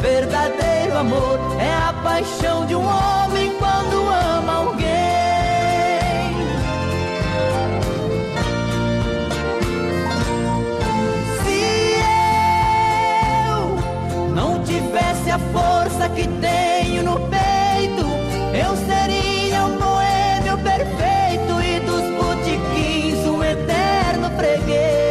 verdadeiro amor é a paixão de um homem quando ama alguém. Se eu não tivesse a força que tenho no peito, eu seria um boêmio perfeito e dos botiquins um eterno freguês.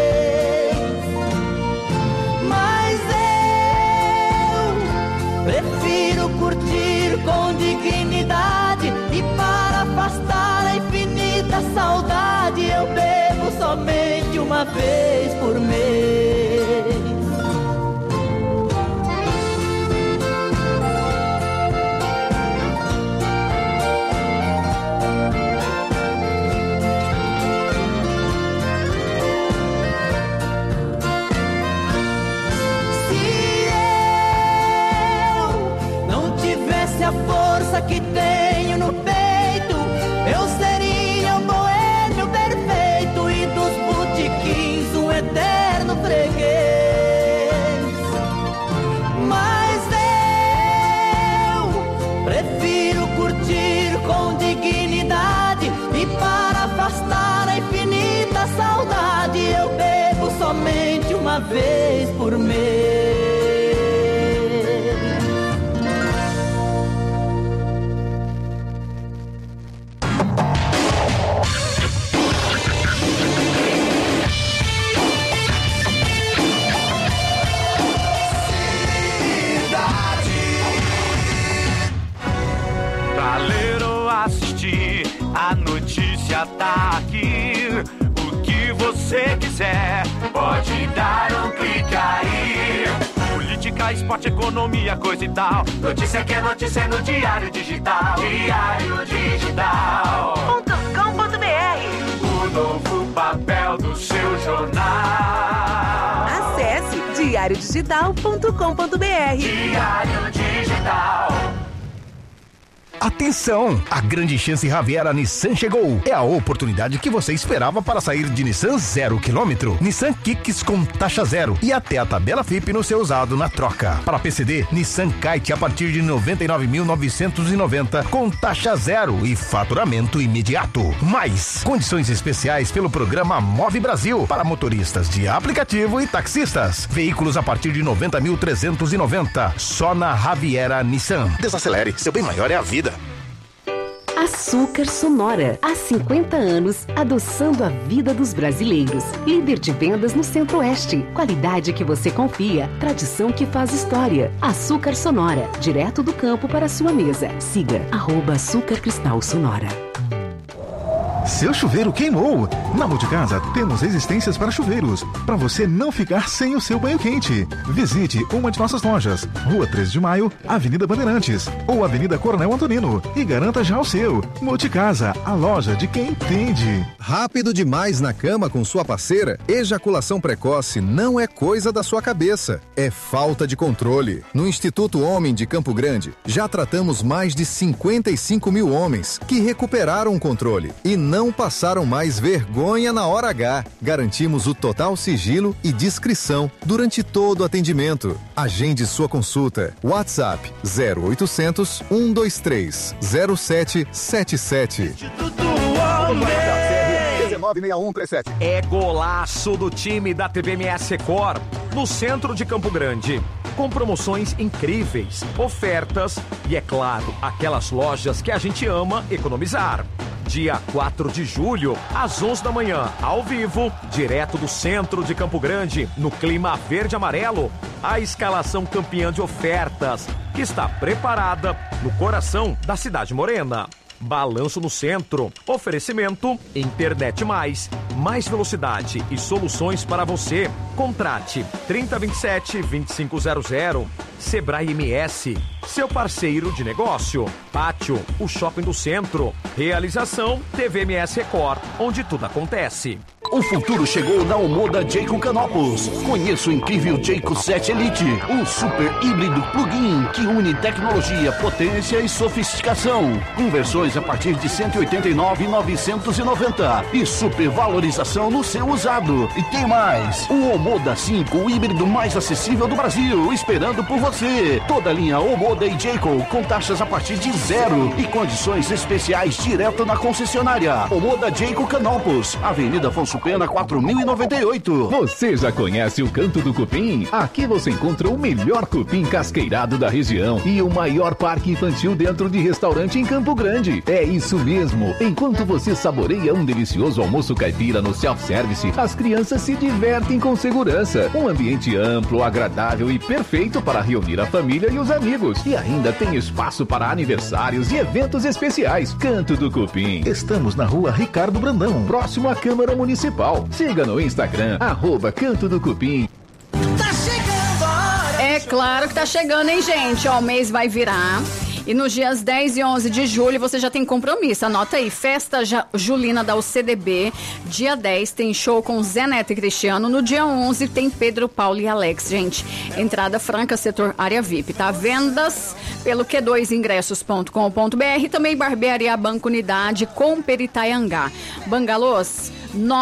Prefiro curtir com dignidade e para afastar a infinita saudade eu bebo somente uma vez por mês. A força que tenho no peito, eu seria um boêmio perfeito e dos botiquins um eterno freguês. Mas eu prefiro curtir com dignidade e para afastar a infinita saudade eu bebo somente uma vez por mês. A notícia tá aqui. O que você quiser, pode dar um clique aí. Política, esporte, economia, coisa e tal. Notícia que é notícia no Diário Digital. Diário Digital.com.br. O novo papel do seu jornal. Acesse diariodigital.com.br. Diário Digital. Atenção! A grande chance Riviera Nissan chegou. É a oportunidade que você esperava para sair de Nissan 0 km. Nissan Kicks com taxa zero e até a tabela FIP no seu usado na troca. Para PCD, Nissan Kite a partir de 99.990 com taxa zero e faturamento imediato. Mais condições especiais pelo programa Move Brasil para motoristas de aplicativo e taxistas. Veículos a partir de 90.390 só na Riviera Nissan. Desacelere, seu bem maior é a vida. Açúcar Sonora, há 50 anos, adoçando a vida dos brasileiros. Líder de vendas no Centro-Oeste. Qualidade que você confia, tradição que faz história. Açúcar Sonora, direto do campo para a sua mesa. Siga @Açúcar Cristal Sonora. Seu chuveiro queimou? Na Multicasa temos resistências para chuveiros, para você não ficar sem o seu banho quente. Visite uma de nossas lojas, Rua 13 de Maio, Avenida Bandeirantes ou Avenida Coronel Antonino e garanta já o seu. Multicasa, a loja de quem entende. Rápido demais na cama com sua parceira? Ejaculação precoce não é coisa da sua cabeça, é falta de controle. No Instituto Homem de Campo Grande, já tratamos mais de 55 mil homens que recuperaram o controle e não passaram mais vergonha na hora H. Garantimos o total sigilo e discrição durante todo o atendimento. Agende sua consulta. WhatsApp 0800 123 0777. 196137. É golaço do time da TVMS Record no centro de Campo Grande. Com promoções incríveis, ofertas e, é claro, aquelas lojas que a gente ama economizar. Dia 4 de julho, às 11 da manhã, ao vivo, direto do centro de Campo Grande, no clima verde e amarelo, a escalação campeã de ofertas, que está preparada no coração da cidade morena. Balanço no centro. Oferecimento Internet Mais velocidade e soluções para você. Contrate 3027-2500. Sebrae MS, seu parceiro de negócio. Pátio, o shopping do centro. Realização TVMS Record, onde tudo acontece. O futuro chegou na Omoda Jayco Canopus. Conheça o incrível Jayco 7 Elite, o super híbrido plug-in que une tecnologia, potência e sofisticação. Com versões a partir de R$ 189.990 e super valorização no seu usado. E tem mais, o Omoda 5, o híbrido mais acessível do Brasil, esperando por você. Toda a linha Omoda e Jayco com taxas a partir de 0 e condições especiais direto na concessionária. Omoda Jayco Canopus, Avenida Afonso Pena 4098. Você já conhece o Canto do Cupim? Aqui você encontra o melhor cupim casqueirado da região e o maior parque infantil dentro de restaurante em Campo Grande. É isso mesmo. Enquanto você saboreia um delicioso almoço caipira no self-service, as crianças se divertem com segurança. Um ambiente amplo, agradável e perfeito para reunir a família e os amigos. E ainda tem espaço para aniversários e eventos especiais. Canto do Cupim. Estamos na rua Ricardo Brandão, próximo à Câmara Municipal. Siga no Instagram, @Canto do Cupim. É claro que tá chegando, hein, gente? Ó, o mês vai virar. E nos dias 10 e 11 de julho você já tem compromisso. Anota aí, Festa Julina da UCDB. Dia 10 tem show com Zé Neto e Cristiano. No dia 11 tem Pedro, Paulo e Alex, gente. Entrada franca, setor área VIP, tá? Vendas pelo Q2ingressos.com.br. Também Barbearia Banco Unidade com Peritaiangá. Bangalôs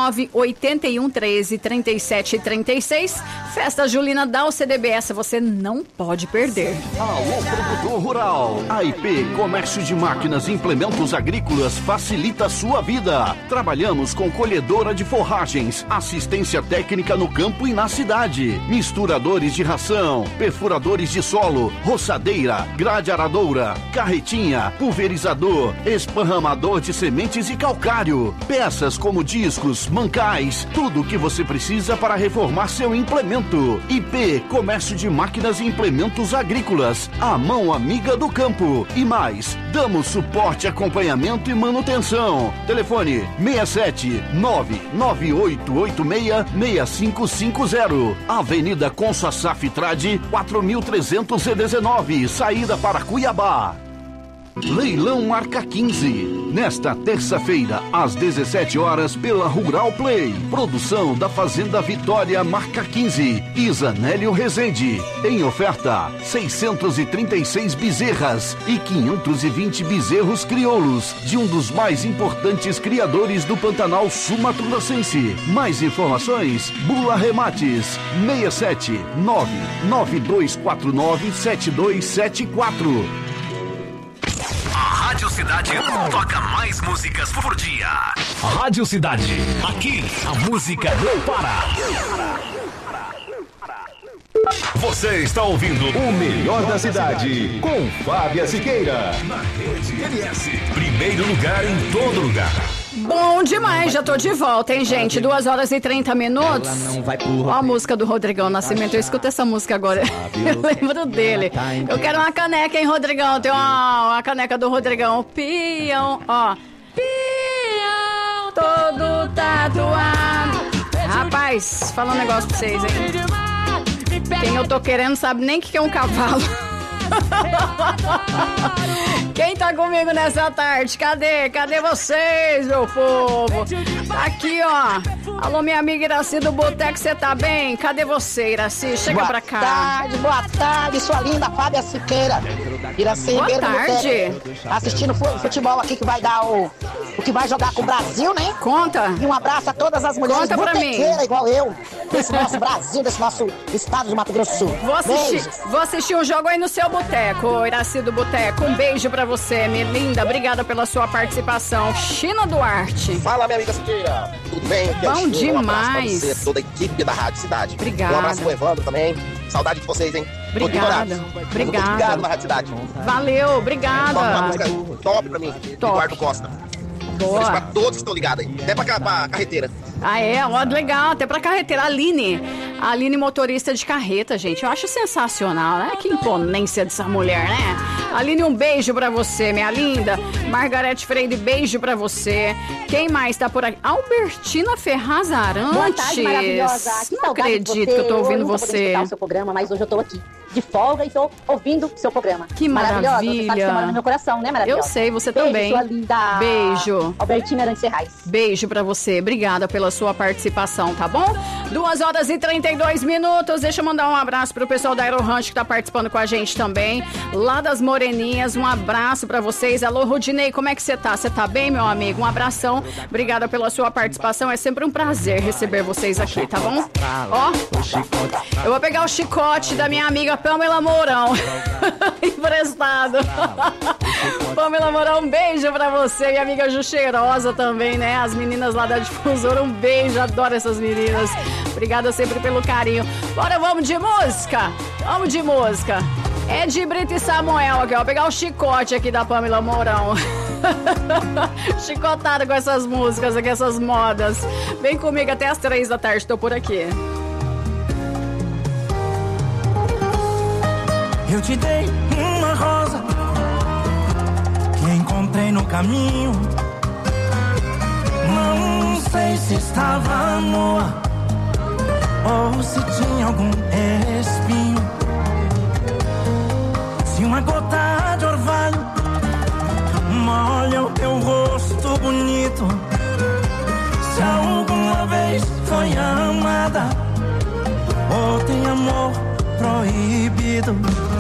981133736. Festa Julina da UCDB, essa você não pode perder. Alô, produtor rural. A IP Comércio de Máquinas e Implementos Agrícolas facilita a sua vida. Trabalhamos com colhedora de forragens, assistência técnica no campo e na cidade, misturadores de ração, perfuradores de solo, roçadeira, grade aradoura, carretinha, pulverizador, esparramador de sementes e calcário, peças como discos, mancais, tudo o que você precisa para reformar seu implemento. IP Comércio de Máquinas e Implementos Agrícolas, a mão amiga do campo. E mais, damos suporte, acompanhamento e manutenção. Telefone 67-99886-6550. Avenida Consa Saftrade 4319, saída para Cuiabá. Leilão Marca 15. Nesta terça-feira, às 17 horas, pela Rural Play. Produção da Fazenda Vitória Marca 15. Isanélio Rezende. Em oferta, 636 bezerras e 520 bezerros crioulos de um dos mais importantes criadores do Pantanal Sul-Mato-Grossense. Mais informações, Bula Remates, 67992497274. Rádio Cidade toca mais músicas por dia. Rádio Cidade, aqui a música não para. Você está ouvindo o melhor da cidade com Fábia Siqueira. Na Rede MS, primeiro lugar em todo lugar. Bom demais, já tô de volta, hein, gente? 2 horas e 30 minutos. Ó a música do Rodrigão Nascimento. Eu escuto essa música agora. Eu lembro dele. Eu quero uma caneca, hein, Rodrigão? Tem uma caneca do Rodrigão. Peão, ó. Peão, todo tatuado. Rapaz, fala um negócio pra vocês, hein? Quem eu tô querendo sabe nem o que é um cavalo. Quem tá comigo nessa tarde? Cadê vocês, meu povo? Tá aqui, ó. Alô, minha amiga Iraci do Boteco, você tá bem? Cadê você, Iraci? Chega pra cá. Boa tarde, sua linda Fábia Siqueira. Iraci boa Ribeiro tarde. Assistindo futebol aqui que vai dar o que vai jogar com o Brasil, né? Conta. E um abraço a todas as mulheres botequeiras igual eu, desse nosso Brasil, desse nosso estado do Mato Grosso do Sul. Vou assistir um jogo aí no seu boteco, Iraci do Boteco. Um beijo pra você, minha linda. Obrigada pela sua participação. China Duarte. Fala, minha amiga Siqueira. Tudo bem? Bom demais. Um abraço pra você, toda a equipe da Rádio Cidade. Obrigada. Um abraço pro Evandro também. Saudade de vocês, hein? Obrigada. Obrigado na Rádio Cidade. Valeu, obrigada. Uma música top pra mim. Top. Eduardo Costa. Boa. Pra todos que estão ligados aí. Até pra carreteira. Ah, é? Ó, legal. Até pra carreteira. A Aline, motorista de carreta, gente. Eu acho sensacional, né? Que imponência dessa mulher, né? Aline, um beijo pra você, minha linda. Margarete Freire, beijo pra você. Quem mais tá por aqui? Albertina Ferraz Arantes. Boa tarde, maravilhosa. Não acredito que eu tô ouvindo você. O seu programa, mas hoje eu tô aqui de folga e tô ouvindo o seu programa. Que maravilha. Você sabe que você mora no meu coração, né, maravilhosa? Eu sei, você beijo, também. Sua linda. Beijo. Albertina Arantes Serrais. Beijo pra você. Obrigada pela pela sua participação, tá bom? 2h32. Deixa eu mandar um abraço pro pessoal da Aero Ranch que tá participando com a gente também. Lá das Moreninhas, um abraço pra vocês. Alô, Rudinei, como é que você tá? Você tá bem, meu amigo? Um abração. Obrigada pela sua participação. É sempre um prazer receber vocês aqui, tá bom? Ó, eu vou pegar o chicote da minha amiga Pamela Mourão. Emprestado. Pamela Mourão, um beijo pra você. Minha amiga Ju Cheirosa também, né? As meninas lá da Difusora, um beijo. Adoro essas meninas. Obrigada sempre pelo carinho. Bora, vamos de música? Vamos de música. É de Brito e Samuel aqui, ó. Vou pegar o chicote aqui da Pamela Mourão. Chicotada com essas músicas aqui, essas modas. Vem comigo até as 3 da tarde, tô por aqui. Eu te dei uma rosa que encontrei no caminho. Não sei se estava nua ou se tinha algum espinho. Se uma gota de orvalho molha o teu rosto bonito, se alguma vez foi amada ou tem amor proibido.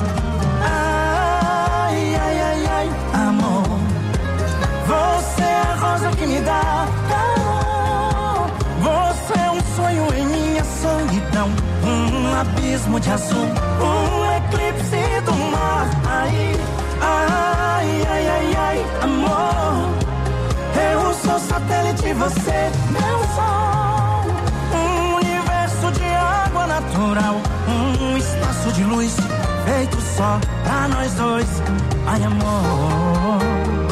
Ai, ai, ai, ai, amor, você é a rosa que me dá calor. Você é um sonho em minha solidão, um abismo de azul, um eclipse do mar. Ai, ai, ai, ai, ai, amor, eu sou satélite, você meu sol. Um universo de água natural, um espaço de luz feito só pra nós dois. Ai, amor,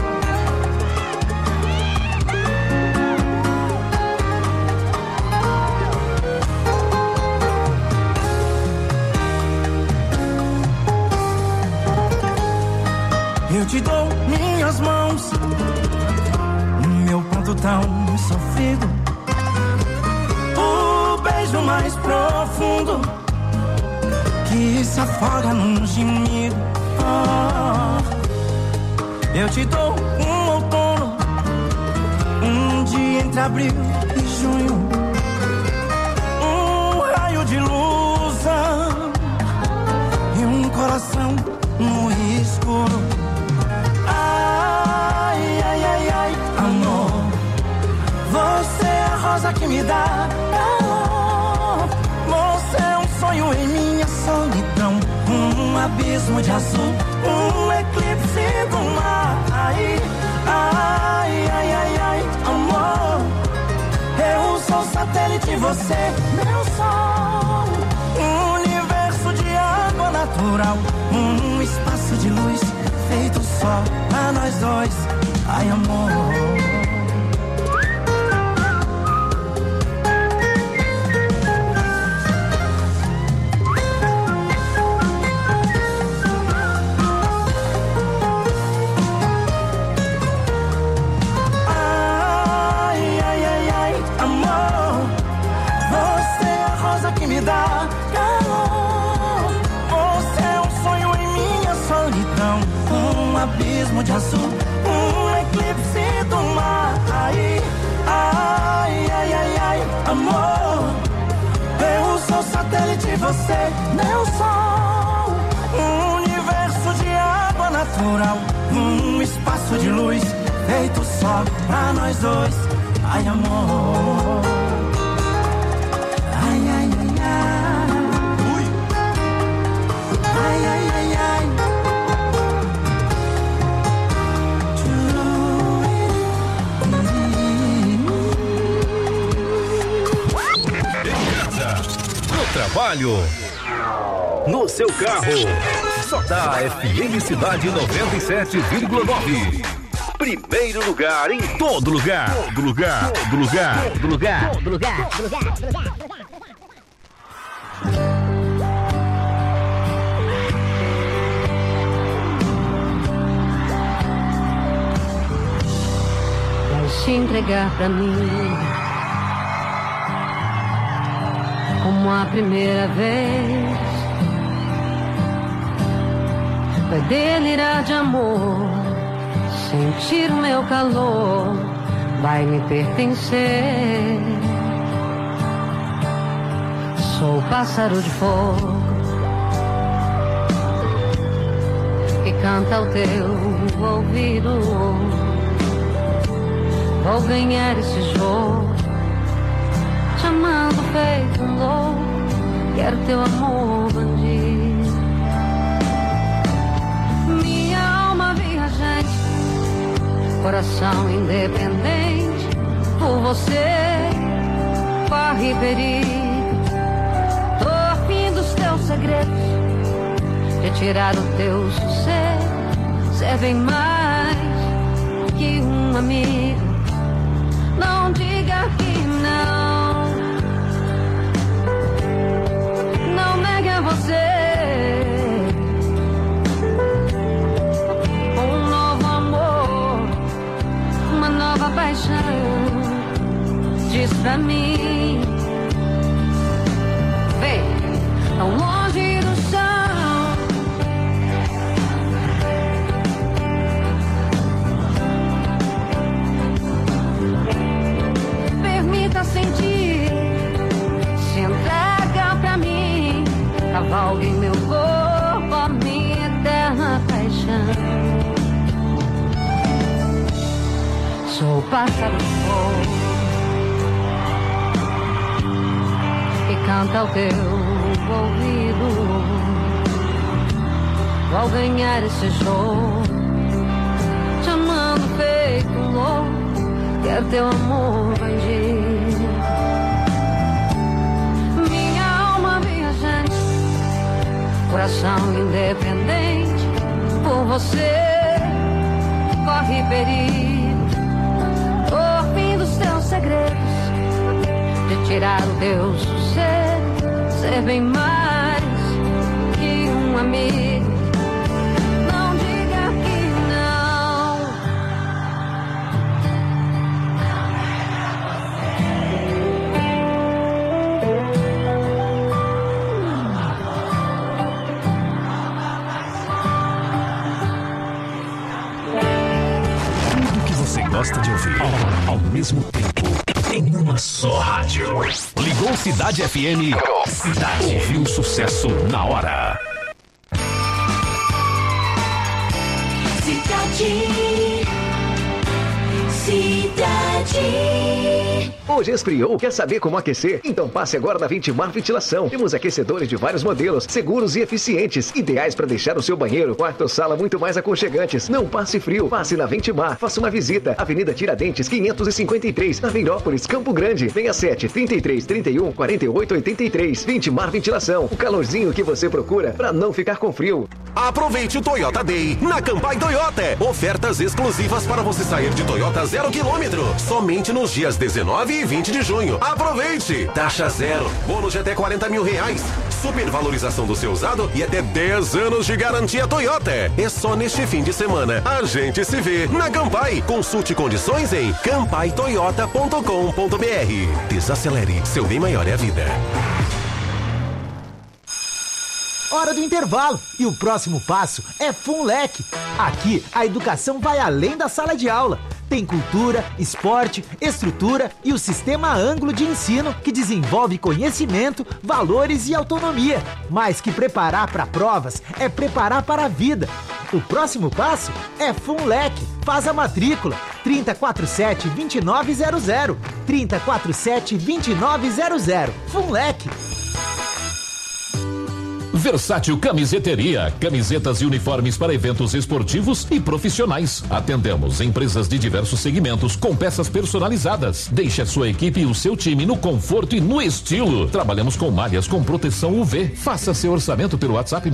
eu te dou minhas mãos, meu ponto tão sofrido, o beijo mais profundo que se afoga num gemido. Oh, eu te dou um outono, um dia entre abril e junho, um raio de luz e um coração no escuro. Ai, ai, ai, ai, amor, você é a rosa que me dá calor. Você é um sonho em minha solidão, um abismo de azul, um eclipse do mar. Ai, ai, ai, ai, ai, amor, eu sou satélite, você meu sol. Um universo de água natural, um espaço de luz feito só pra nós dois. Ai, amor, me dá calor. Você é um sonho em minha solidão, um abismo de azul, um eclipse do mar. Ai, ai, ai, ai, ai, amor, eu sou satélite, você meu sol. Um universo de água natural, um espaço de luz feito só pra nós dois. Ai, amor, ai, ai, ai. Ai, ai, ai, ai. No trabalho, no seu carro, só dá FM Cidade 97,9. Primeiro lugar em todo lugar. Todo lugar, todo lugar, todo lugar, todo lugar, todo lugar, todo lugar. Se entregar pra mim como a primeira vez, vai delirar de amor, sentir o meu calor, vai me pertencer. Sou pássaro de fogo que canta ao teu ouvido. Vou ganhar esse jogo, te amando feito um louco. Quero teu amor bandido. Minha alma viajante, coração independente. Por você corre perigo. Tô afim dos teus segredos, retirar o teu sossego. Cê é bem mais que um amigo. Não diga que não, não negue a você um novo amor, uma nova paixão. Diz pra mim, vem, tão longe do chão. Permita sentir, se entrega pra mim, cavalgue em meu corpo a minha eterna paixão. Sou pássaro de fogo que canta ao teu ouvido. Vou ganhar esse jogo, te amando feito um louco. Quero teu amor bandido. Minha alma viajante, coração independente. Por você corre perigo. Tô fim dos teus segredos, de tirar o teu sossego. Ser bem mais que um amigo. Não diga que não. Tudo que você gosta de ouvir ao mesmo tempo em uma só rádio. Ligou Cidade FM. Cidade. Ouviu sucesso na hora. Cidade. Hoje esfriou, quer saber como aquecer? Então passe agora na Ventimar Ventilação. Temos aquecedores de vários modelos, seguros e eficientes, ideais para deixar o seu banheiro, quarto ou sala muito mais aconchegantes. Não passe frio, passe na Ventimar. Faça uma visita. Avenida Tiradentes, 553, na Veirópolis, Campo Grande. 67 33 31 48 83. Ventimar Ventilação. O calorzinho que você procura para não ficar com frio. Aproveite o Toyota Day na Campai Toyota. Ofertas exclusivas para você sair de Toyota 0 km. Somente nos dias 19 e 20 de junho. Aproveite! Taxa zero, bônus de até R$40 mil. Supervalorização do seu usado e até 10 anos de garantia Toyota. É só neste fim de semana. A gente se vê na Campai. Consulte condições em campaitoyota.com.br. Desacelere, seu bem maior é a vida. Hora do intervalo e o próximo passo é FUNLEC. Aqui a educação vai além da sala de aula. Tem cultura, esporte, estrutura e o sistema ângulo de ensino que desenvolve conhecimento, valores e autonomia. Mais que preparar para provas, é preparar para a vida. O próximo passo é FUNLEC. Faz a matrícula 3047-2900. 3047-2900. FUNLEC. Versátil Camiseteria, camisetas e uniformes para eventos esportivos e profissionais. Atendemos empresas de diversos segmentos com peças personalizadas. Deixe a sua equipe e o seu time no conforto e no estilo. Trabalhamos com malhas com proteção UV. Faça seu orçamento pelo WhatsApp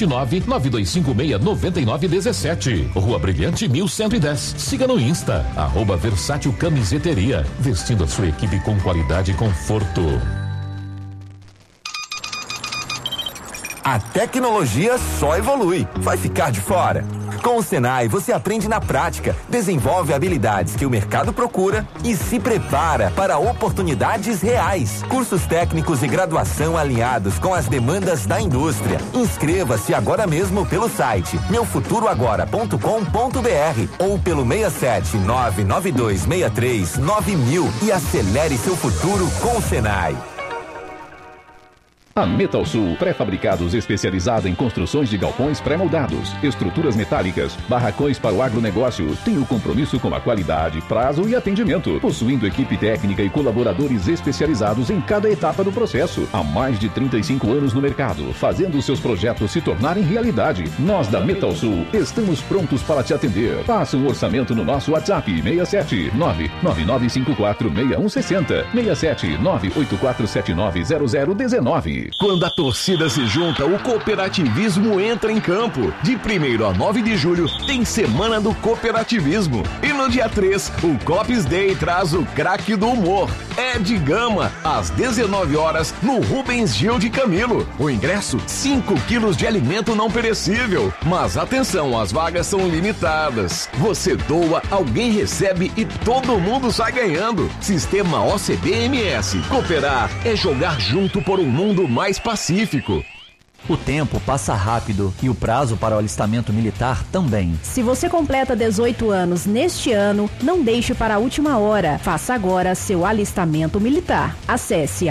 679-9256-9917. Rua Brilhante 1110. Siga no Insta, @Versátil Camiseteria. Vestindo a sua equipe com qualidade e conforto. A tecnologia só evolui. Vai ficar de fora? Com o Senai, você aprende na prática, desenvolve habilidades que o mercado procura e se prepara para oportunidades reais. Cursos técnicos e graduação alinhados com as demandas da indústria. Inscreva-se agora mesmo pelo site meufuturoagora.com.br ou pelo 67992639000 e acelere seu futuro com o Senai. A Metal Sul, pré-fabricados especializada em construções de galpões pré-moldados, estruturas metálicas, barracões para o agronegócio, tem o compromisso com a qualidade, prazo e atendimento, possuindo equipe técnica e colaboradores especializados em cada etapa do processo. Há mais de 35 anos no mercado, fazendo os seus projetos se tornarem realidade. Nós da Metal Sul estamos prontos para te atender. Faça um orçamento no nosso WhatsApp 67 99954 6160 67 984790019. Quando a torcida se junta, o cooperativismo entra em campo. De 1º a 9 de julho, tem Semana do Cooperativismo. E no dia 3, o Cops Day traz o craque do humor, Ed Gama, às 19 horas, no Rubens Gil de Camilo. O ingresso, 5 quilos de alimento não perecível. Mas atenção, as vagas são limitadas. Você doa, alguém recebe e todo mundo sai ganhando. Sistema OCB-MS. Cooperar é jogar junto por um mundo mais pacífico. O tempo passa rápido e o prazo para o alistamento militar também. Se você completa 18 anos neste ano, não deixe para a última hora. Faça agora seu alistamento militar. Acesse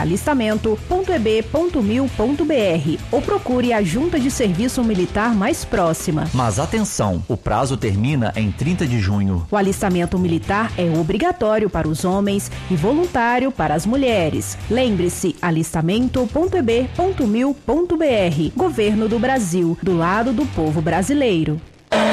alistamento.eb.mil.br ou procure a Junta de Serviço Militar mais próxima. Mas atenção, o prazo termina em 30 de junho. O alistamento militar é obrigatório para os homens e voluntário para as mulheres. Lembre-se, alistamento.eb.mil.br. Governo do Brasil, do lado do povo brasileiro.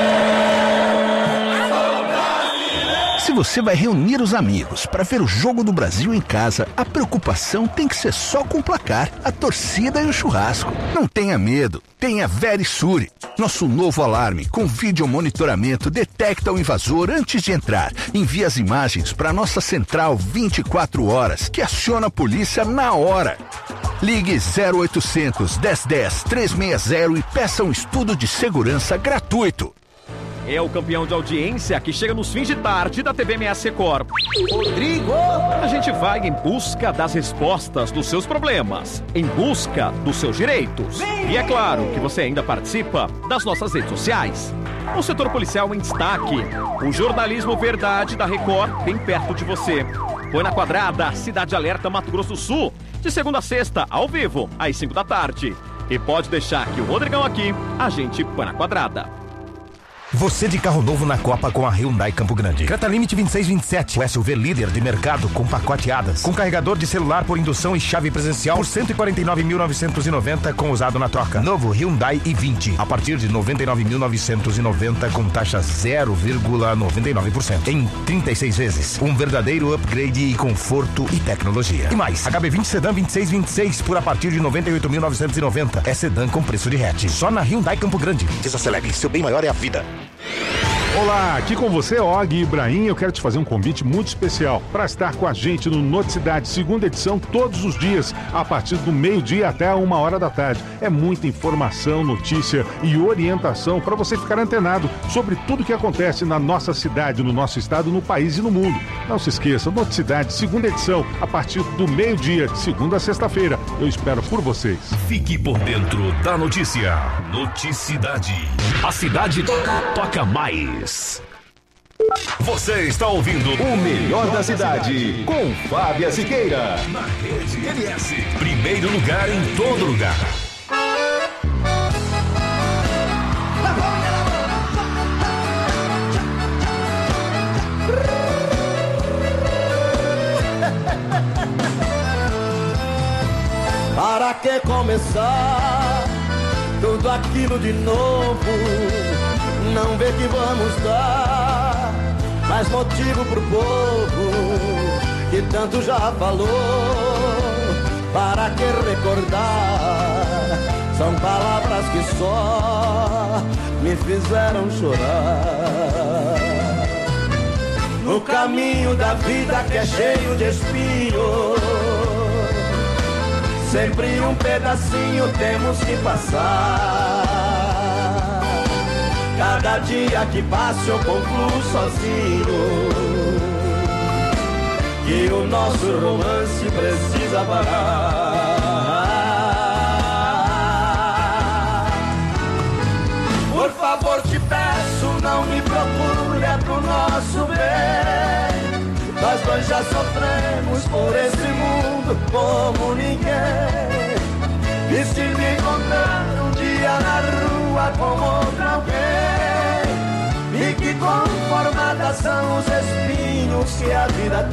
Se você vai reunir os amigos para ver o jogo do Brasil em casa, a preocupação tem que ser só com o placar, a torcida e o churrasco. Não tenha medo, tenha Verisure. Nosso novo alarme com vídeo monitoramento detecta o invasor antes de entrar. Envia as imagens para nossa central 24 horas, que aciona a polícia na hora. Ligue 0800 1010 360 e peça um estudo de segurança gratuito. É o campeão de audiência que chega nos fins de tarde da TVMS Record. Rodrigo! A gente vai em busca das respostas dos seus problemas, em busca dos seus direitos. E é claro que você ainda participa das nossas redes sociais. O setor policial em destaque. O jornalismo verdade da Record bem perto de você. Põe na Quadrada, Cidade Alerta, Mato Grosso do Sul. De segunda a sexta, ao vivo, às 5 da tarde. E pode deixar que o Rodrigão aqui, a gente põe na Quadrada. Você de carro novo na Copa com a Hyundai Campo Grande. Creta Limite 2627, o SUV líder de mercado com pacoteadas. Com carregador de celular por indução e chave presencial por 149.990 com usado na troca. Novo Hyundai i20 a partir de 99.990 com taxa 0,99% em 36 vezes. Um verdadeiro upgrade e conforto e tecnologia. E mais, HB20 Sedan 2626 por a partir de 98.990. É sedã com preço de hatch. Só na Hyundai Campo Grande. Desacelere, seu bem maior é a vida. Olá, aqui com você, Og Ibrahim. Eu quero te fazer um convite muito especial para estar com a gente no Noticidade, segunda edição, todos os dias, a partir do meio-dia até 1h da tarde. É muita informação, notícia e orientação para você ficar antenado sobre tudo que acontece na nossa cidade, no nosso estado, no país e no mundo. Não se esqueça, Noticidade, segunda edição, a partir do meio-dia, de segunda a sexta-feira. Eu espero por vocês. Fique por dentro da notícia. Noticidade. A cidade toca mais. Você está ouvindo o melhor da cidade com Fábia Siqueira. Na Rede MS. Primeiro lugar em todo lugar. Para que começar tudo aquilo de novo? Não vê que vamos dar mais motivo pro povo que tanto já falou. Para que recordar? São palavras que só me fizeram chorar. No caminho da vida que é cheio de espinhos, sempre um pedacinho temos que passar. Cada dia que passa eu concluo sozinho que o nosso romance precisa parar. Por favor te peço, não me procure, é pro nosso bem. Nós dois já sofremos por esse mundo como ninguém. de me encontrar um dia na rua com outra alguém. E que conformadas são os espinhos que a vida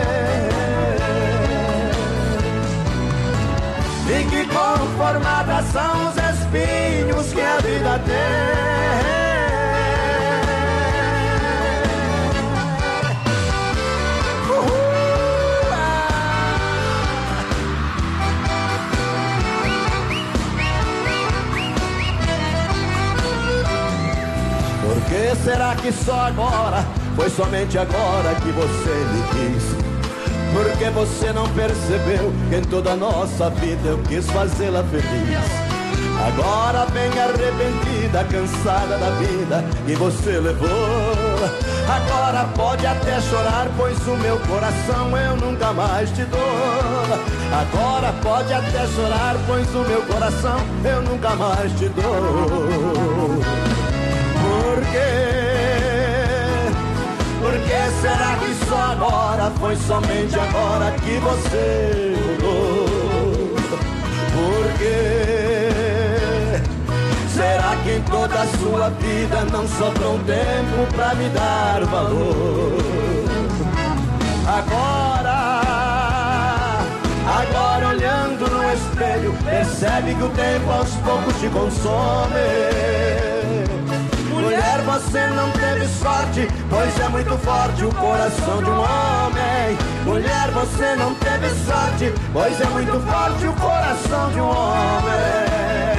tem. E que conformadas são os espinhos que a vida tem. Por que será que só agora, foi somente agora que você me quis? Por que você não percebeu que em toda a nossa vida eu quis fazê-la feliz? Agora vem arrependida, cansada da vida que você levou. Agora pode até chorar, pois o meu coração eu nunca mais te dou. Agora pode até chorar, pois o meu coração eu nunca mais te dou. Por quê? Por que será que só agora, foi somente agora que você mudou? Por quê? Será que em toda a sua vida não sobrou tempo pra me dar valor? Agora olhando no espelho, percebe que o tempo aos poucos te consome. Mulher, você não teve sorte, pois é muito forte o coração de um homem. Mulher, você não teve sorte, pois é muito forte o coração de um homem.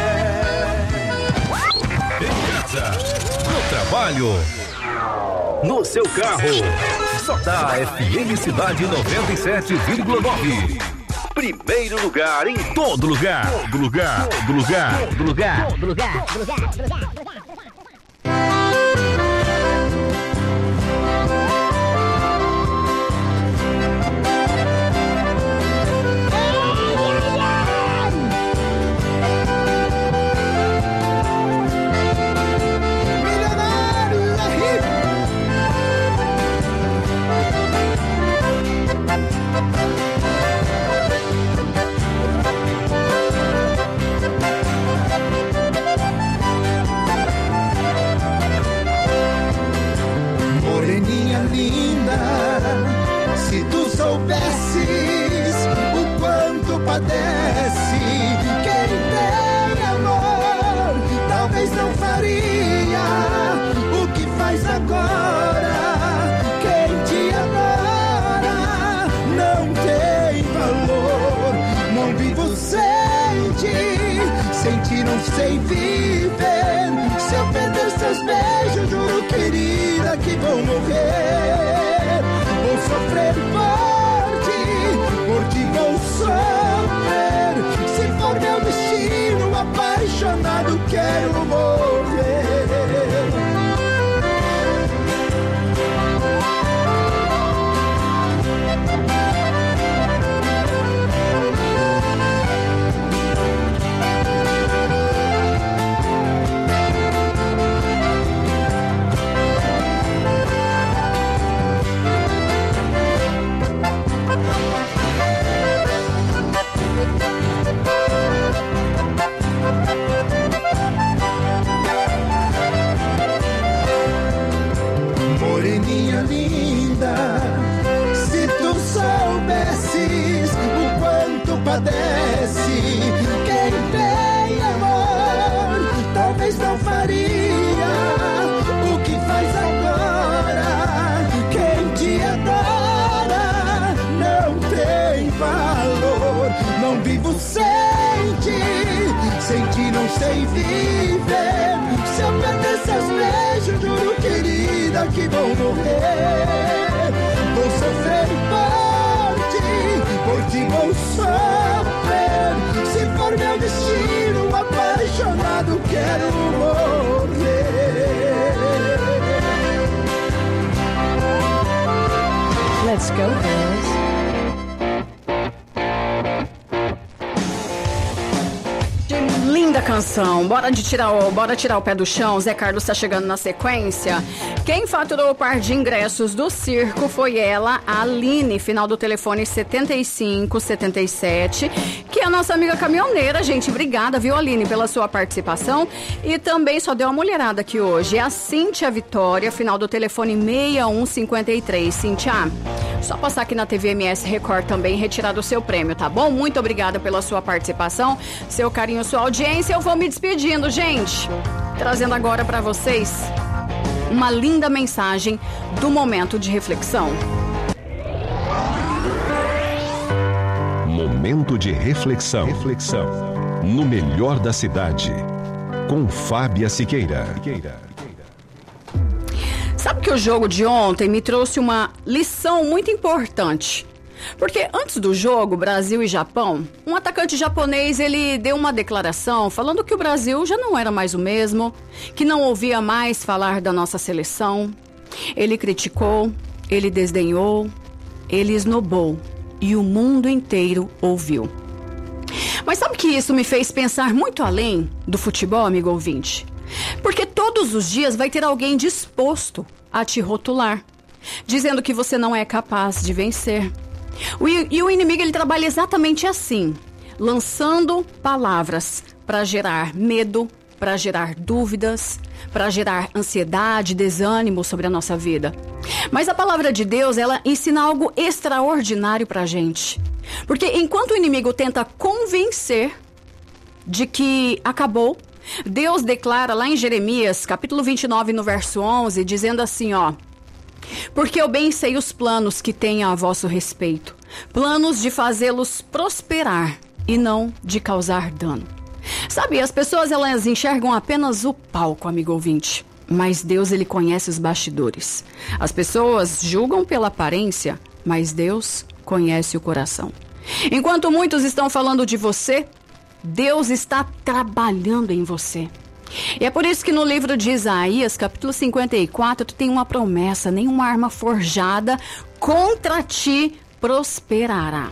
Em casa, no trabalho, no seu carro, só dá FM Cidade 97,9. Primeiro lugar em todo lugar. Todo lugar, todo lugar, todo lugar, todo lugar, todo lugar, todo lugar. Moreninha linda, se tu soubesses o quanto padece quem tem amor, talvez não faria o que faz agora. Quem te adora não tem valor, não vivo sem ti não sei viver. Se eu perder seus beijos, juro, querida, que vou morrer. Vou sofrer por ti vou sofrer. Se for meu destino, apaixonado, quero morrer. Moreninha linda, se tu soubesses o quanto padece quem tem amor, talvez não faria o que faz agora. Quem te adora não tem valor, não vivo sem ti não sei viver. Se eu perder seus beijos, juro, querida, que vou morrer. Vou sofrer por ti vou sofrer. Se for meu destino, apaixonado, quero morrer. Let's go, girls. Linda canção. Bora tirar o pé do chão. Zé Carlos tá chegando na sequência. Quem faturou o par de ingressos do circo foi ela, a Aline, final do telefone 7577, que é a nossa amiga caminhoneira, gente. Obrigada, viu, Aline, pela sua participação. E também só deu uma mulherada aqui hoje. É a Cíntia Vitória, final do telefone 6153. Cíntia, só passar aqui na TV MS Record também e retirar o seu prêmio, tá bom? Muito obrigada pela sua participação, seu carinho, sua audiência. Eu vou me despedindo, gente. Trazendo agora para vocês uma linda mensagem do momento de reflexão. Momento de reflexão. No melhor da cidade. Com Fábia Siqueira. Sabe que o jogo de ontem me trouxe uma lição muito importante. Porque antes do jogo, Brasil e Japão, um atacante japonês, ele deu uma declaração falando que o Brasil já não era mais o mesmo, que não ouvia mais falar da nossa seleção. Ele criticou, ele desdenhou, ele esnobou e o mundo inteiro ouviu. Mas sabe que isso me fez pensar muito além do futebol, amigo ouvinte? Porque todos os dias vai ter alguém disposto a te rotular, dizendo que você não é capaz de vencer. E o inimigo, ele trabalha exatamente assim, lançando palavras para gerar medo, para gerar dúvidas, para gerar ansiedade, desânimo sobre a nossa vida. Mas a palavra de Deus, ela ensina algo extraordinário para a gente. Porque enquanto o inimigo tenta convencer de que acabou, Deus declara lá em Jeremias, capítulo 29, no verso 11, dizendo assim, ó: porque eu bem sei os planos que tenho a vosso respeito, planos de fazê-los prosperar e não de causar dano. Sabe, as pessoas, elas enxergam apenas o palco, amigo ouvinte, mas Deus, ele conhece os bastidores. As pessoas julgam pela aparência, mas Deus conhece o coração. Enquanto muitos estão falando de você, Deus está trabalhando em você. E é por isso que no livro de Isaías, capítulo 54, tu tem uma promessa: nenhuma arma forjada contra ti prosperará.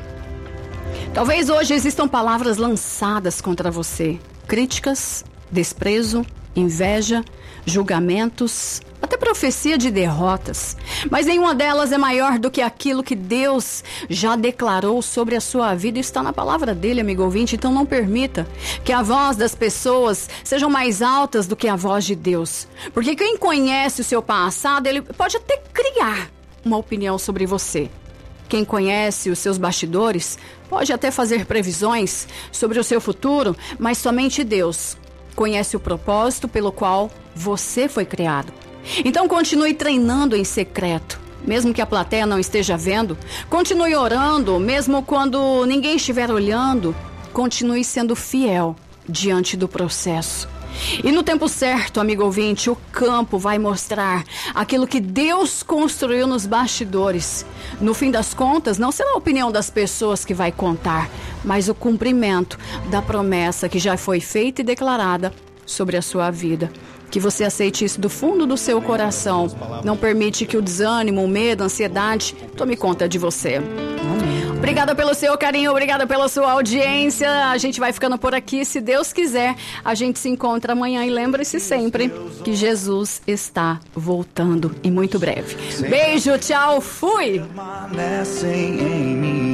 Talvez hoje existam palavras lançadas contra você, críticas, desprezo, inveja, julgamentos, até profecia de derrotas. Mas nenhuma delas é maior do que aquilo que Deus já declarou sobre a sua vida. Isso está na palavra dele, amigo ouvinte. Então não permita que a voz das pessoas sejam mais altas do que a voz de Deus. Porque quem conhece o seu passado, ele pode até criar uma opinião sobre você. Quem conhece os seus bastidores pode até fazer previsões sobre o seu futuro, mas somente Deus conhece o propósito pelo qual você foi criado. Então continue treinando em secreto, mesmo que a plateia não esteja vendo. Continue orando, mesmo quando ninguém estiver olhando. Continue sendo fiel diante do processo. E no tempo certo, amigo ouvinte, o campo vai mostrar aquilo que Deus construiu nos bastidores. No fim das contas, não será a opinião das pessoas que vai contar, mas o cumprimento da promessa que já foi feita e declarada sobre a sua vida. Que você aceite isso do fundo do seu coração. Não permite que o desânimo, o medo, a ansiedade tome conta de você. Obrigada pelo seu carinho, obrigada pela sua audiência. A gente vai ficando por aqui. Se Deus quiser, a gente se encontra amanhã. E lembre-se sempre que Jesus está voltando em muito breve. Beijo, tchau, fui! Permanecem em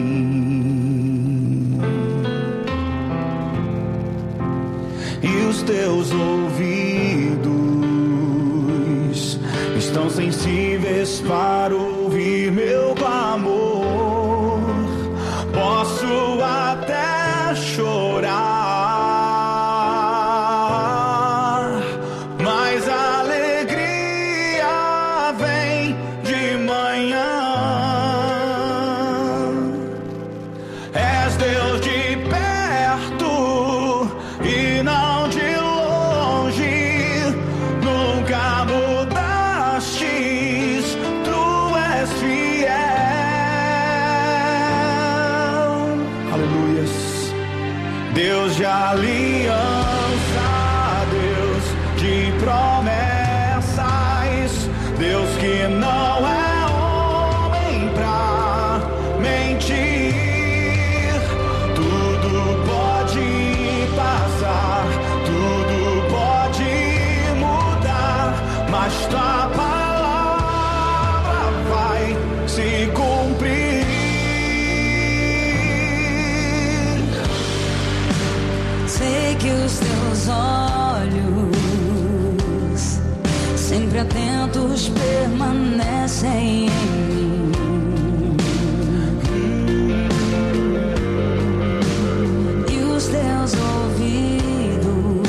mim, e os teus ouvidos estão sensíveis para ouvir meu clamor. Posso até chorar, mas a alegria vem de manhã. És Deus de perto e não de longe, nunca mudastes, tu és fiel. sempre atentos permanecem em mim. E os teus ouvidos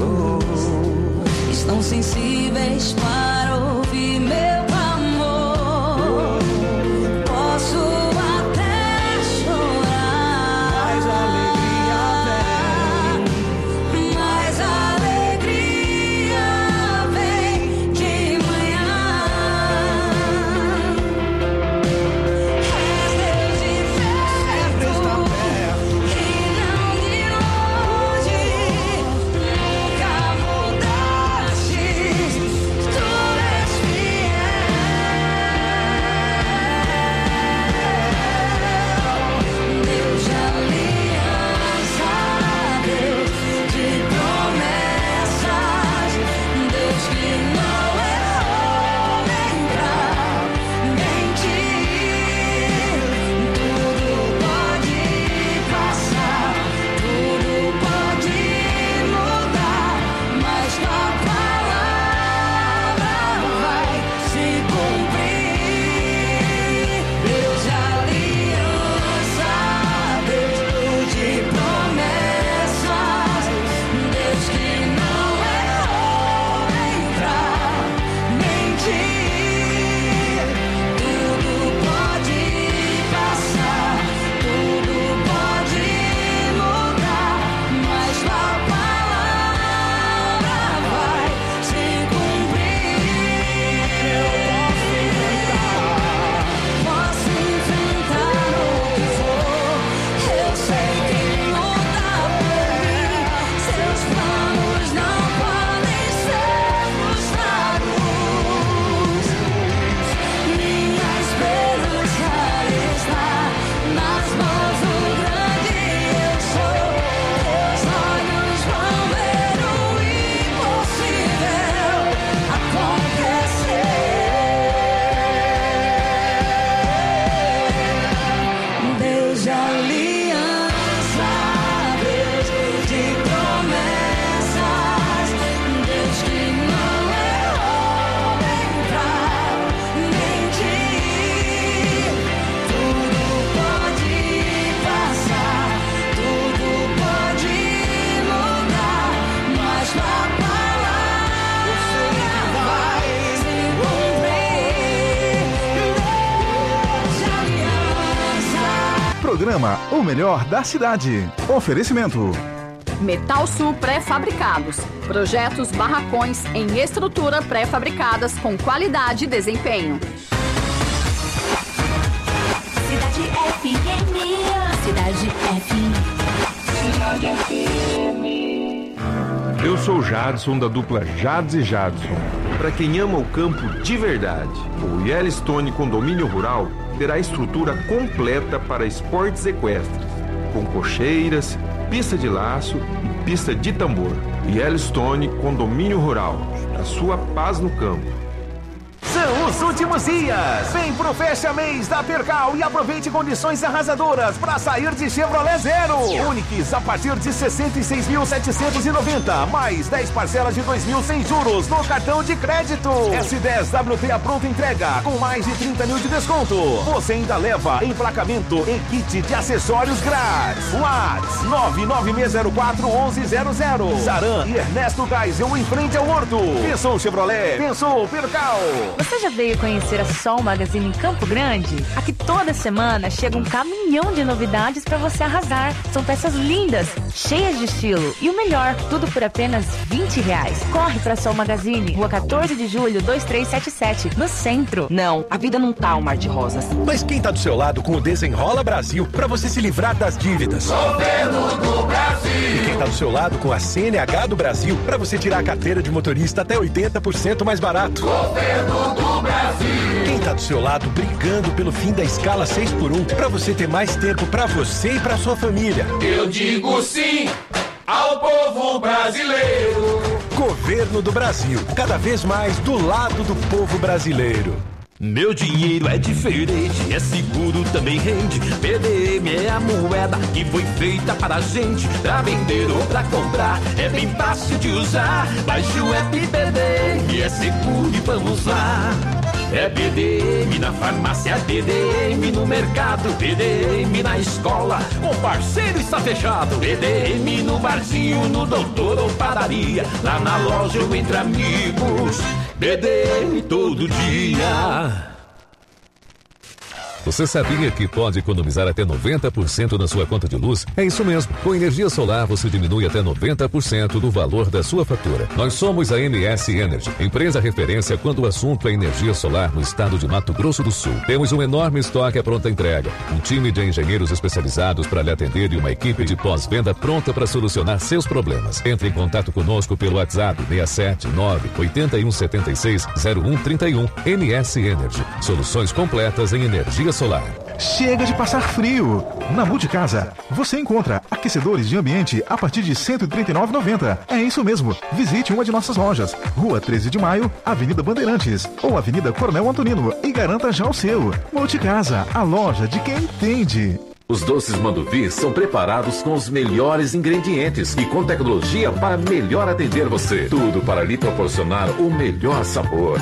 estão sensíveis para ouvir meu amor. Posso até chorar, mas a alegria vem, mas a alegria vem de manhã. És Deus de perto e não de longe. Nunca mudaste, tu és fiel. Deus de aliança, Deus de promessas, Deus que não errou nem pra mentir. Tudo pode passar, tudo pode mudar, mas tua palavra vai se cumprir. Deus de aliança, Deus de promessas, Deus que não errou nem pra mentir. Tudo pode passar, tudo pode mudar, mas tua palavra vai se cumprir. Eu posso enfrentar o que for, eu sei que luta por mim. Seus planos não podem ser frustrados. Minha esperança está nas mãos do grande eu sou. Teus olhos vão ver o impossível acontecer. Deus de aliança, Deus de promessas, Deus que não errou nem pra mentir. Tudo pode passar, tudo pode mudar, mas tua palavra vai se cumprir. Deus de aliança. Programa O Melhor da Cidade. Oferecimento. Metal Sul Pré-Fabricados. Projetos barracões em estrutura pré-fabricadas com qualidade e desempenho. Cidade FM, Cidade FM. Eu sou o Jadson, da dupla Jades e Jadson. Para quem ama o campo de verdade, o Yellowstone Condomínio Rural terá estrutura completa para esportes equestres, com cocheiras, pista de laço e pista de tambor. Yellowstone Condomínio Rural, a sua paz no campo. São os últimos dias. Vem pro Fecha Mês da Percal e aproveite condições arrasadoras para sair de Chevrolet Zero. Onix a partir de 66.790, mais 10 parcelas de 2.000 sem juros no cartão de crédito. S10 WT a pronta entrega com mais de 30 mil de desconto. Você ainda leva emplacamento e kit de acessórios grátis. WhatsApp 996041100. Saran e Ernesto Geisel em frente ao Horto. Pensou Chevrolet, pensou Percal. Você já veio conhecer a Sol Magazine em Campo Grande? Aqui toda semana chega um caminhão de novidades para você arrasar. São peças lindas, cheias de estilo. E o melhor, tudo por apenas R$20. Corre pra Sol Magazine, Rua 14 de Julho, 2377, no centro. Não, a vida não tá um mar de rosas. Mas quem tá do seu lado com o Desenrola Brasil para você se livrar das dívidas? Governo do Brasil! E quem tá do seu lado com a CNH do Brasil para você tirar a carteira de motorista até 80% mais barato? Governo do Brasil! Quem tá do seu lado brigando pelo fim da escala 6x1 para você ter mais tempo para você e para sua família? Eu digo sim ao povo brasileiro! Governo do Brasil, cada vez mais do lado do povo brasileiro. Meu dinheiro é diferente, é seguro, também rende. PDM é a moeda que foi feita para a gente. Pra vender ou pra comprar, é bem fácil de usar. Baixe o app PDM, é seguro e vamos lá. É BDM na farmácia, BDM no mercado, BDM na escola, com parceiro está fechado. BDM no barzinho, no doutor ou padaria, lá na loja ou entre amigos. BDM todo dia. Você sabia que pode economizar até 90% na sua conta de luz? É isso mesmo. Com energia solar, você diminui até 90% do valor da sua fatura. Nós somos a MS Energy, empresa referência quando o assunto é energia solar no estado de Mato Grosso do Sul. Temos um enorme estoque à pronta entrega, um time de engenheiros especializados para lhe atender e uma equipe de pós-venda pronta para solucionar seus problemas. Entre em contato conosco pelo WhatsApp 679-8176-0131. MS Energy, soluções completas em energia solar. Chega de passar frio! Na Multicasa, você encontra aquecedores de ambiente a partir de R$ 139,90. É isso mesmo. Visite uma de nossas lojas. Rua 13 de Maio, Avenida Bandeirantes ou Avenida Coronel Antonino e garanta já o seu. Multicasa, a loja de quem entende. Os doces Manduvi são preparados com os melhores ingredientes e com tecnologia para melhor atender você. Tudo para lhe proporcionar o melhor sabor.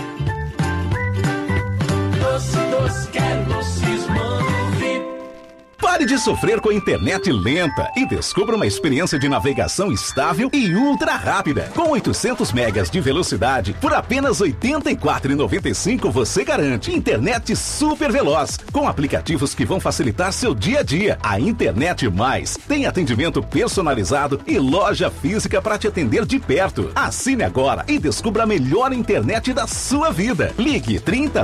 Doce, quero doces Manduvi. Pare de sofrer com internet lenta e descubra uma experiência de navegação estável e ultra rápida. Com 800 megas de velocidade, por apenas R$ 84,95 você garante internet super veloz, com aplicativos que vão facilitar seu dia a dia. A Internet Mais tem atendimento personalizado e loja física para te atender de perto. Assine agora e descubra a melhor internet da sua vida. Ligue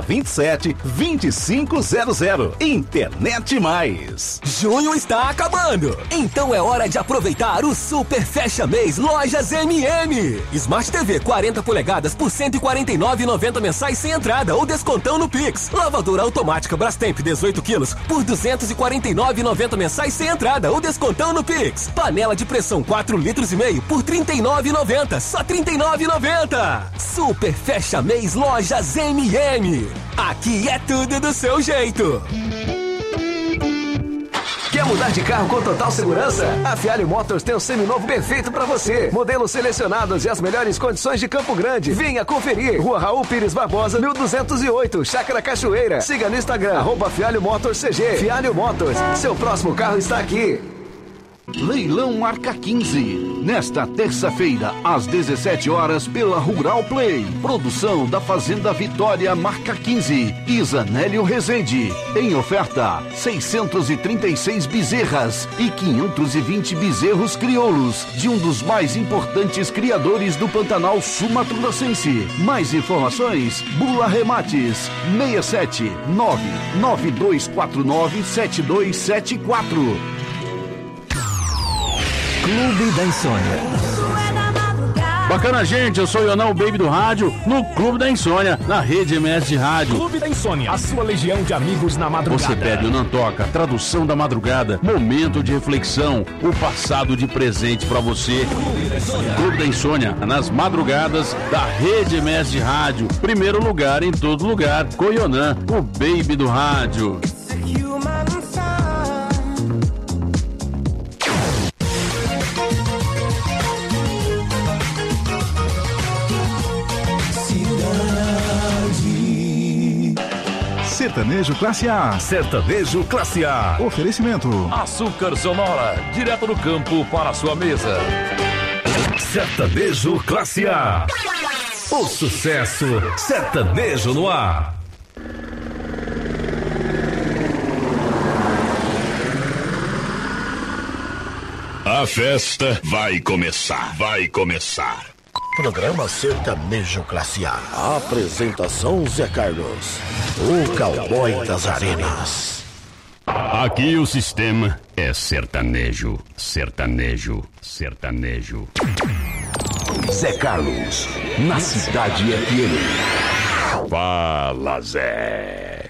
3027-2500. Internet Mais. Junho está acabando, então é hora de aproveitar o Super Fecha Mês Lojas MM. Smart TV 40 polegadas por R$ 149,90 mensais sem entrada ou descontão no Pix. Lavadora automática Brastemp 18 quilos por R$ 249,90 mensais sem entrada ou descontão no Pix. Panela de pressão 4,5 litros por R$ 39,90, só R$ 39,90. Super Fecha Mês Lojas MM. Aqui é tudo do seu jeito. Quer mudar de carro com total segurança? A Fialho Motors tem o seminovo perfeito para você. Modelos selecionados e as melhores condições de Campo Grande. Venha conferir. Rua Raul Pires Barbosa, 1208, Chácara Cachoeira. Siga no Instagram, @Fialho Motors CG. Fialho Motors, seu próximo carro está aqui. Leilão Marca 15. Nesta terça-feira, às 17 horas, pela Rural Play. Produção da Fazenda Vitória Marca 15. Isanélio Rezende. Em oferta, 636 bezerras e 520 bezerros crioulos, de um dos mais importantes criadores do Pantanal Sul-Mato-Grossense. Mais informações, Bula Remates, 679-9249-7274. Clube da Insônia. Bacana, gente, eu sou o Ionão, o Baby do rádio, no Clube da Insônia, na Rede MS de Rádio. Clube da Insônia, a sua legião de amigos na madrugada. Você pede o Não Toca, tradução da madrugada, momento de reflexão, o passado de presente pra você. Clube da Insônia, nas madrugadas da Rede MS de Rádio. Primeiro lugar em todo lugar, com o Ionan, o Baby do rádio. Sertanejo Classe A. Sertanejo Classe A. Oferecimento. Açúcar Sonora, direto do campo para a sua mesa. Sertanejo Classe A. O sucesso sertanejo no ar. A festa vai começar. Vai começar. Programa Sertanejo Classe A. Apresentação Zé Carlos, o cowboy das arenas. Aqui o sistema é sertanejo, sertanejo, sertanejo. Zé Carlos, na Cidade FM. Fala, Zé.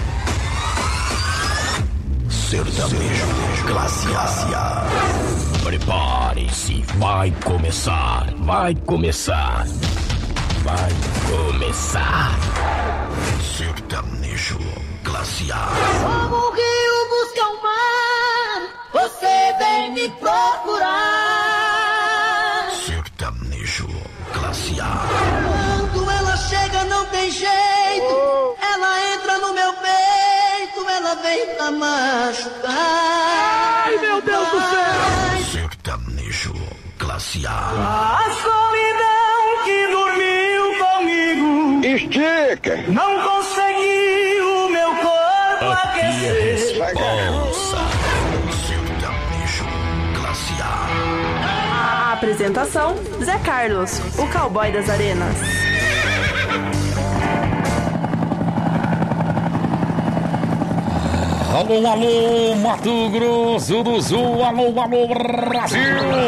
Sertanejo Classe A. Prepare-se, vai começar, vai começar, vai começar. Sertanejo Classe A. Como o rio busca o mar, você vem me procurar. Sertanejo Classe A. Quando ela tem jeito, ela entra no meu peito, ela vem pra machucar. Ai, meu Deus do céu! Sertanejo classe A. A solidão que dormiu comigo, estica, não conseguiu meu corpo aquecer. Responsa. Sertanejo classe A. A apresentação: Zé Carlos, o cowboy das arenas. Alô, alô, Mato Grosso do Sul, alô, alô, Brasil!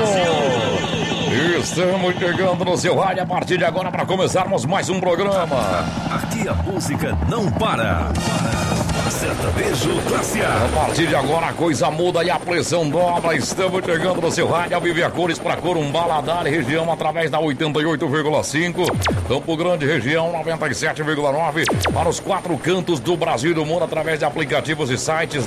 Estamos chegando no seu rádio a partir de agora para começarmos mais um programa. Aqui a música não para. Sertanejo classe A. A partir de agora a coisa muda e a pressão dobra. Estamos chegando no seu rádio ao viver a cores para Corumbá, Ladar e região através da 88,5. Campo Grande, região 97,9. Para os 4 cantos do Brasil e do mundo através de aplicativos e sites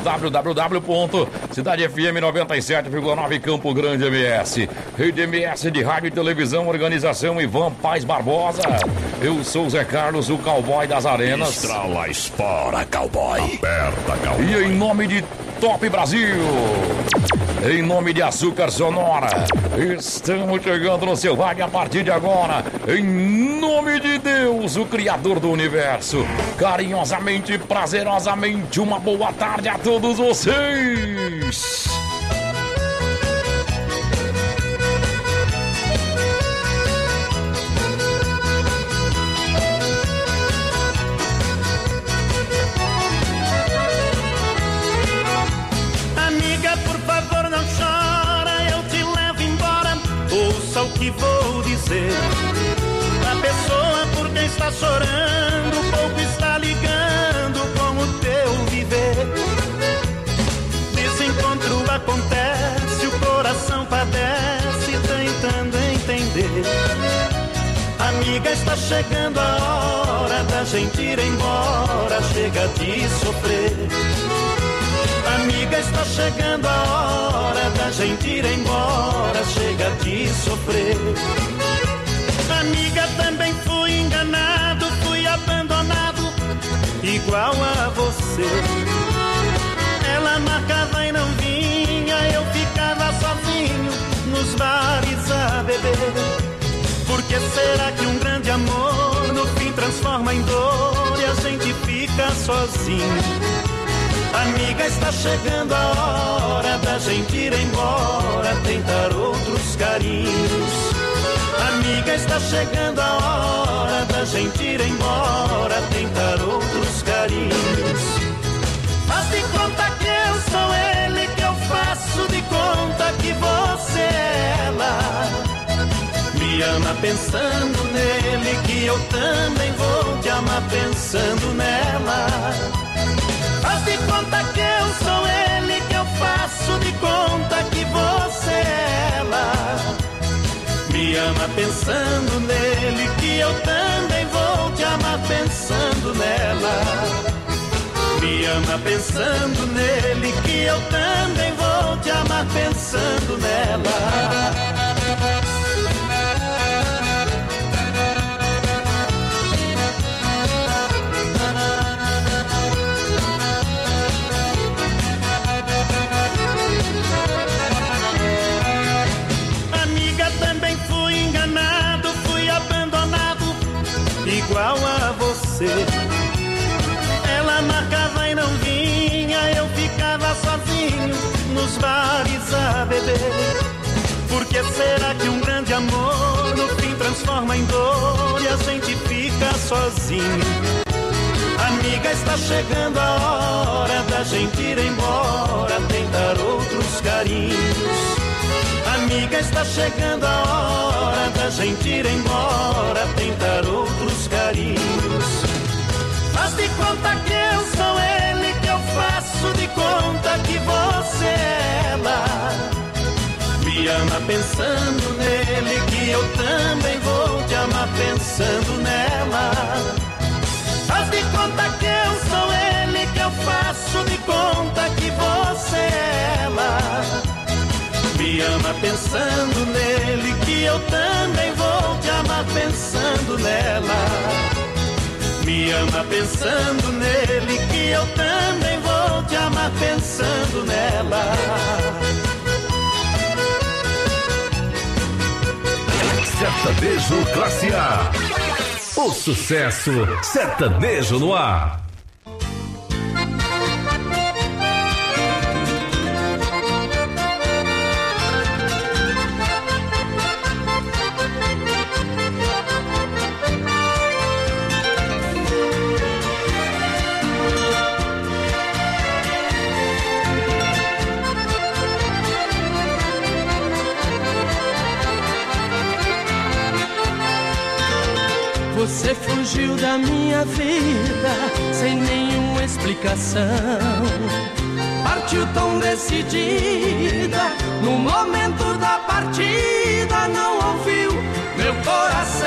www.cidadefm97,9 Campo Grande MS. Rede MS de rádio e televisão, organização Ivan Paz Barbosa. Eu sou Zé Carlos, o cowboy das arenas. Estrala, espora, cowboy. Aperta, cowboy. E em nome de Top Brasil, em nome de Açúcar Sonora, estamos chegando no seu rádio a partir de agora. Em nome de Deus, o Criador do Universo, carinhosamente, prazerosamente, uma boa tarde a todos vocês. O que vou dizer? A pessoa por quem está chorando pouco está ligando com o teu viver. Desencontro acontece, o coração padece tentando entender. Amiga, está chegando a hora da gente ir embora, chega de sofrer. Amiga, está chegando a hora da gente ir embora, chega de sofrer. Amiga, também fui enganado, fui abandonado, igual a você. Ela marcava e não vinha, eu ficava sozinho nos bares a beber. Por que será que um grande amor no fim transforma em dor e a gente fica sozinho? Amiga, está chegando a hora da gente ir embora, tentar outros carinhos. Amiga, está chegando a hora da gente ir embora, tentar outros carinhos. Faz de conta que eu sou ele, que eu faço de conta que você é ela. Me ama pensando nele, que eu também vou te amar pensando nela. Faz de conta que eu sou ele, que eu faço de conta que você é ela. Me ama pensando nele, que eu também vou te amar pensando nela. Me ama pensando nele, que eu também vou te amar pensando nela. Igual a você. Ela marcava e não vinha, eu ficava sozinho nos bares a beber. Por que será que um grande amor no fim transforma em dor e a gente fica sozinho? Amiga, está chegando a hora da gente ir embora, tentar outros carinhos. Amiga, está chegando a hora da gente ir embora, tentar outros carinhos. Faz de conta que eu sou ele, que eu faço de conta que você é ela. Me ama pensando nele, que eu também vou te amar pensando nela. Faz de conta que eu sou ele, que eu faço de conta que você é ela. Me ama pensando nele, que eu também vou te amar pensando nela. me ama pensando nele, que eu também vou te amar pensando nela. Sertanejo Classe A. O sucesso sertanejo no ar. Você fugiu da minha vida sem nenhuma explicação. Partiu tão decidida, no momento da partida não ouviu meu coração.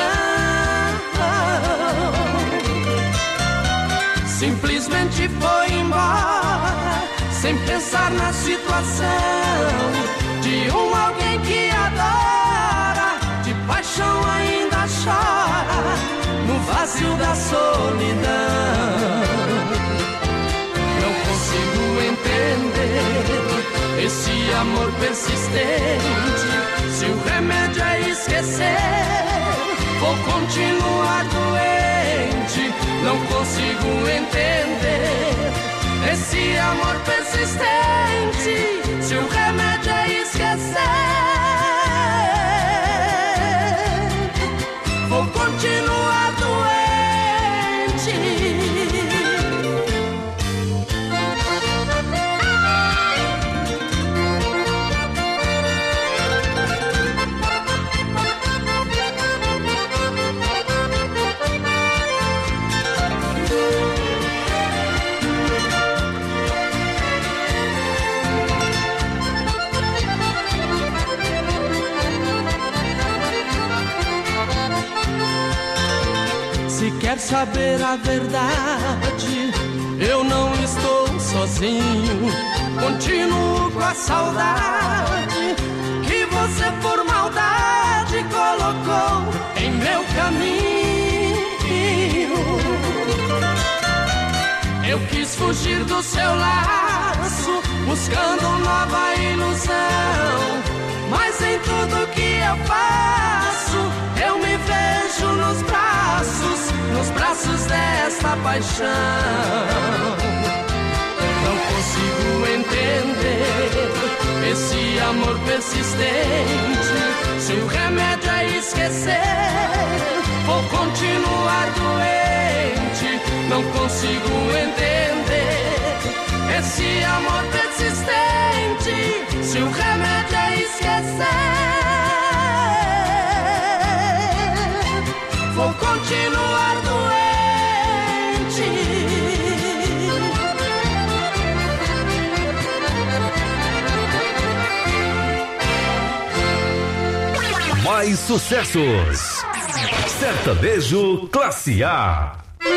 Simplesmente foi embora, sem pensar na situação de alguém que adora, de paixão ainda chora no vazio da solidão. Não consigo entender esse amor persistente. Se o remédio é esquecer, vou continuar doente. Não consigo entender esse amor persistente. Se o remédio é esquecer, vou continuar doente. Se quer saber a verdade, eu não estou sozinho. Continuo com a saudade que você por maldade colocou em meu caminho. Eu quis fugir do seu laço, buscando nova ilusão. Mas em tudo que eu faço, eu me vejo nos braços desta paixão. Não consigo entender esse amor persistente. Se o remédio é esquecer, vou continuar doente. Não consigo entender esse amor persistente. Se o remédio é esquecer, vou continuar doente. Mais sucessos. Sertanejo Classe A.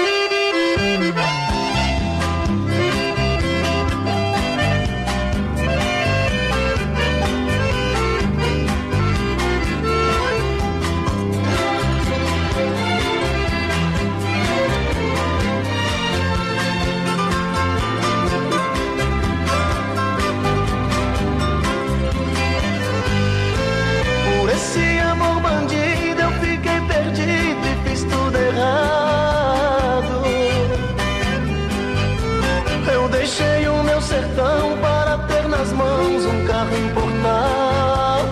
Sertão para ter nas mãos um carro importado.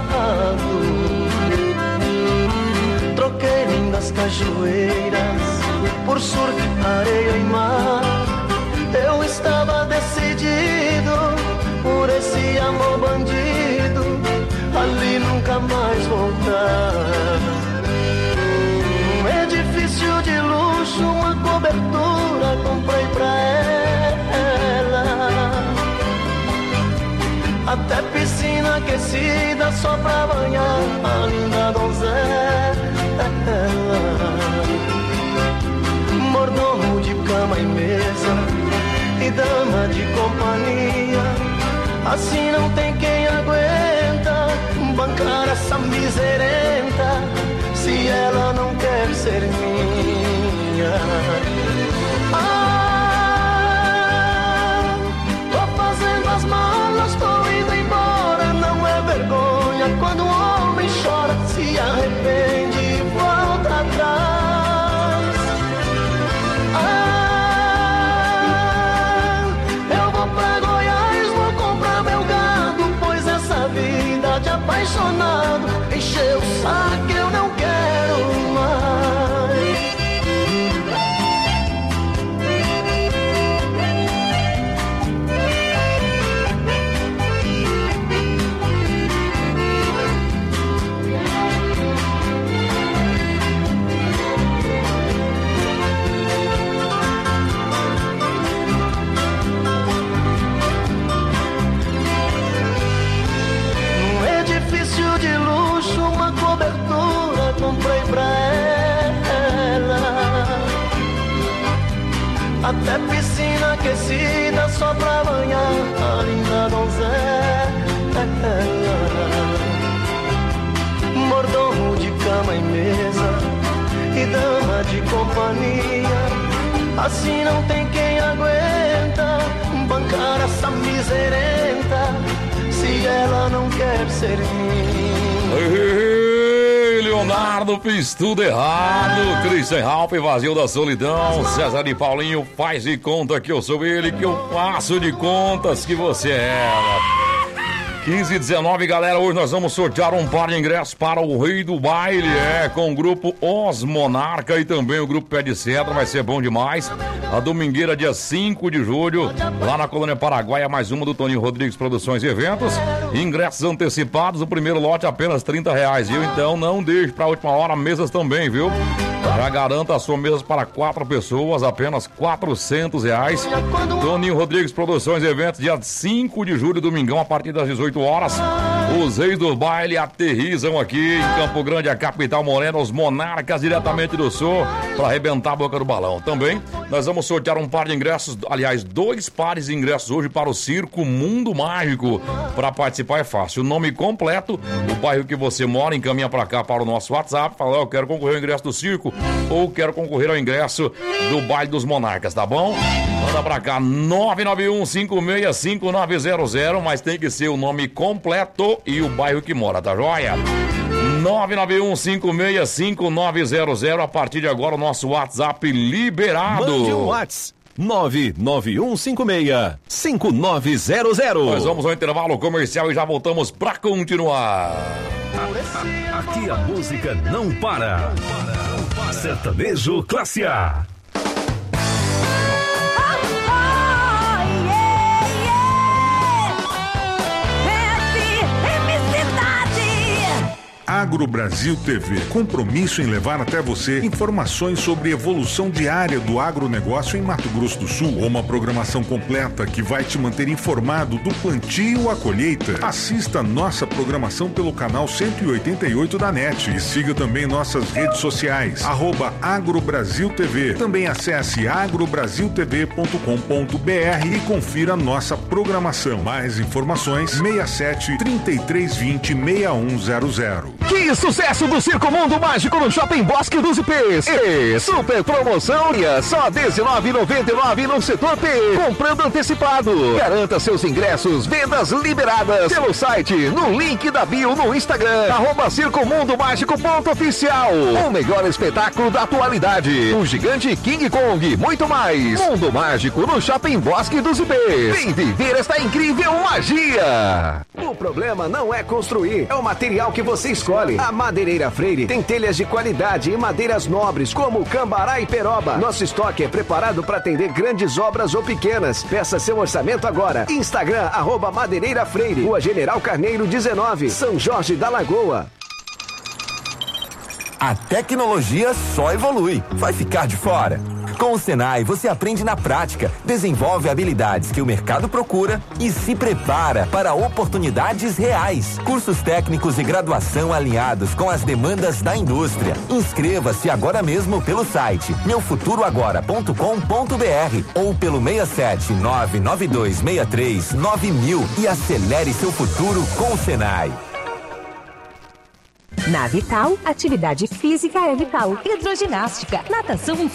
Troquei lindas cajueiras por surf, areia e mar. Eu estava decidido por esse amor bandido, ali nunca mais voltar. Um edifício de luxo, uma cobertura comprei pra ela. Até piscina aquecida só pra banhar a linda donzela. Mordomo de cama e mesa e dama de companhia. Assim não tem quem aguenta bancar essa miserenta, se ela não quer ser minha. até piscina aquecida só pra banhar a linda donzela. Mordomo de cama e mesa e dama de companhia, assim não tem quem aguenta bancar essa miserenta, se ela não quer ser minha. Leonardo, fiz tudo errado. Christian Ralph, vazio da solidão. César e Paulinho, faz de conta que eu sou ele, que eu faço de contas que você é. 15 e 19, galera, hoje nós vamos sortear um par de ingressos para o Rei do Baile, com o grupo Os Monarca e também o grupo Pé de Cedro, vai ser bom demais. A domingueira, dia 5 de julho, lá na Colônia Paraguaia, mais uma do Toninho Rodrigues Produções e Eventos. Ingressos antecipados, o primeiro lote apenas R$30, viu? Então não deixe para a última hora, mesas também, viu? Já garanta as suas mesas para 4 pessoas, apenas R$400. Toninho Rodrigues Produções e Eventos, dia 5 de julho, domingão, a partir das 18 horas. Os Reis do Baile aterrizam aqui em Campo Grande, a capital morena, os Monarcas diretamente do Sul, para arrebentar a boca do balão. Também nós vamos sortear um par de ingressos, aliás, 2 pares de ingressos hoje para o Circo Mundo Mágico. Para participar é fácil, o nome completo, o bairro que você mora, encaminha para cá para o nosso WhatsApp, fala, eu quero concorrer ao ingresso do circo ou quero concorrer ao ingresso do Baile dos Monarcas, tá bom? Manda pra cá, 991-565900, mas tem que ser o nome completo e o bairro que mora, tá joia? 991-565900, a partir de agora o nosso WhatsApp liberado. Mande um WhatsApp. 99156-5900. Nós vamos ao intervalo comercial e já voltamos pra continuar. Aqui a música não para. Sertanejo Classe A. Agro Brasil TV, compromisso em levar até você informações sobre evolução diária do agronegócio em Mato Grosso do Sul. Uma programação completa que vai te manter informado do plantio à colheita. Assista nossa programação pelo canal 188 da NET e siga também nossas redes sociais, @AgroBrasilTV. Também acesse agrobrasiltv.com.br e confira nossa programação. Mais informações 67 3320 6100. Que sucesso do Circo Mundo Mágico no Shopping Bosque dos Ipês. E super promoção só R$19,99 no setor P. Comprando antecipado. Garanta seus ingressos, vendas liberadas pelo site, no link da bio no Instagram, @circomundomágico.oficial. O melhor espetáculo da atualidade. O gigante King Kong, muito mais. Mundo Mágico no Shopping Bosque dos Ipês. Vem viver esta incrível magia. O problema não é construir, é o material que você escolhe. A Madeireira Freire tem telhas de qualidade e madeiras nobres como cambará e peroba. Nosso estoque é preparado para atender grandes obras ou pequenas. Peça seu orçamento agora. Instagram, @Madeireira Freire, Rua General Carneiro 19, São Jorge da Lagoa. A tecnologia só evolui. Vai ficar de fora? Com o Senai, você aprende na prática, desenvolve habilidades que o mercado procura e se prepara para oportunidades reais. Cursos técnicos e graduação alinhados com as demandas da indústria. Inscreva-se agora mesmo pelo site meufuturoagora.com.br ou pelo 67992639000 e acelere seu futuro com o Senai. Na Vital, atividade física é vital. Hidroginástica, natação